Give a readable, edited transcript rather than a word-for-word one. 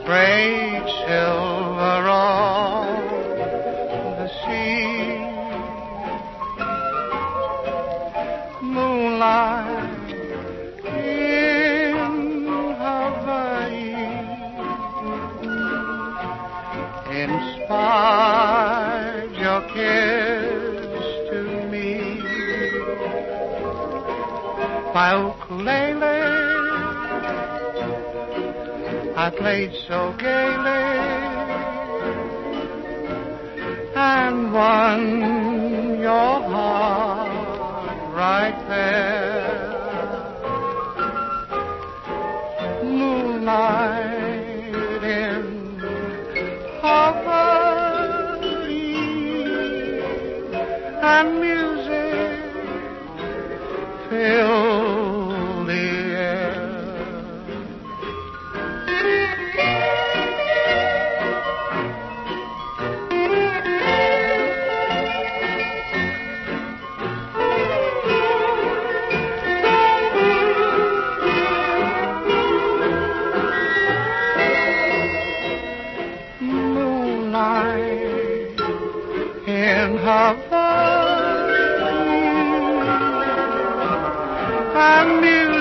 great silver on the sea. Moonlight in Hawaii inspired your kiss to me. My ukulele I played so gaily and won your heart right there. Moonlight in Hawaii and music filled the air. In Hawaii, and music